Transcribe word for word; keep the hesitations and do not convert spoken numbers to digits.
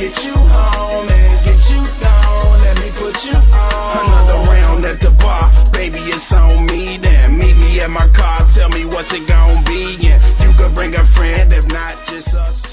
get you home and get you gone. Let me put you on. Another round at the bar, baby, it's on me then. Meet me at my car, tell me what's it gon' be. And you could bring a friend, if not just us two.